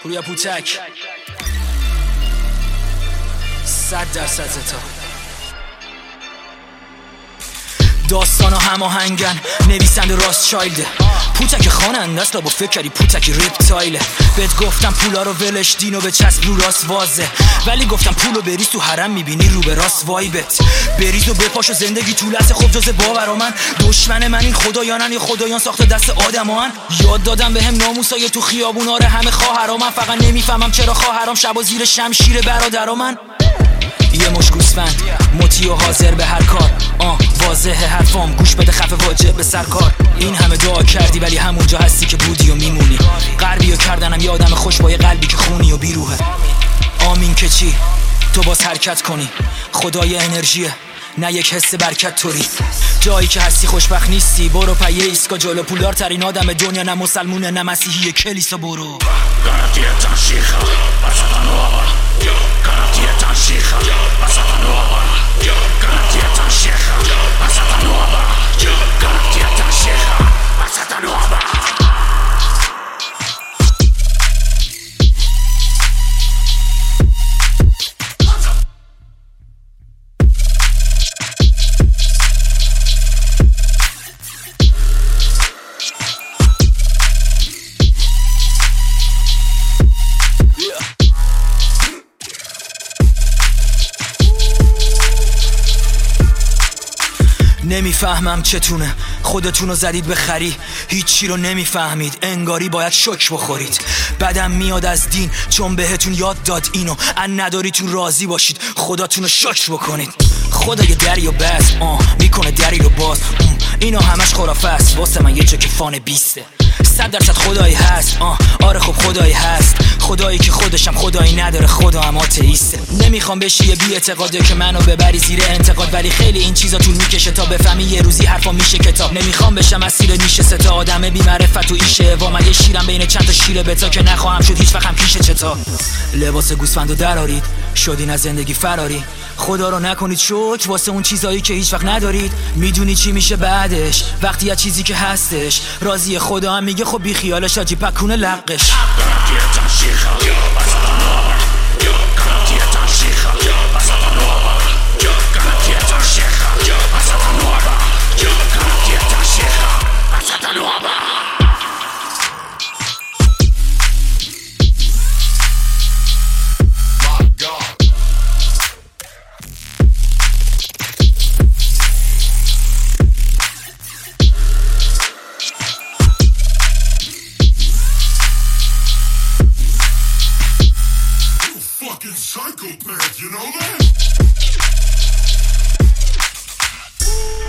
روی پوتک 100% تا داستانا هماهنگن، نویسنده راست چایلده. پوتک خواننده است با فکری پوتکی ریپتایله. بهت گفتم پولا رو ولش دینو به چسب رو راست وازه، ولی گفتم پولو بریز تو حرم میبینی رو به راست وایبت. بریز و بپاش و زندگی تو لحظه خوب جز باورا من. دشمن من این خدایانن یا خدایان ساخته دست آدمان. یاد دادم بهم ناموسای تو خیابونا رو همه خواهرام. من فقط نمیفهمم چرا خواهرام شبا زیر شمشیر برادرام. من یه مش گوسفند مطیع و حاضر به هر کار. واضحه حرفام گوش بده خفه واجب به سرکار. این همه دعا کردی ولی همونجا هستی که بودی و میمونی. غربیو کردنم یه آدم خوش با یه قلبی که خونی و بیروحه. آمین که چی تو باز حرکت کنی. خدای انرژیه نه یک حس برکت توری. جایی که هستی خوشبخت نیستی برو پایه ایسکا جلو. پولدار ترین آدم دنیا نه مسلمونه نه مسیحی کلیسا برو. نمیفهمم چتونه خودتونو زدید به خری. هیچی رو نمیفهمید انگاری باید شوک بخورید. بدم میاد از دین چون بهتون یاد داد اینو. نداریتون راضی باشید خداتونو شکر بکنید. خدا یه دری و بس میکنه دری رو باز. اینا همش خرافه است واسه من یه چک فان 20. 100% خدایی هست آره خب خدایی هست. خدایی که خودشم خدایی نداره خدا هم آتئیسته. نمیخوام بشی یه بی اعتقاده که منو ببری زیر انتقاد، ولی خیلی این چیزا طول میکشه تا بفهمی یه روزی حرفا میشه کتاب. نمیخوام بشم اسیر نیشه ستا آدم بی معرفت و ایشه. و من یه شیرم بین چند تا شیر بتا که نخواهم شد هیچ وقت هم پیش چتا. لباس گوسفندو درارید شدین از زندگی فراری. خدا رو نکنید شکر واسه اون چیزایی که هیچ وقت ندارید. میدونی چی میشه بعدش وقتی یه چیزی که هستش راضی خدا هم میگه خب بی خیالش آجی پکونه لقش. Psychopath, you know that?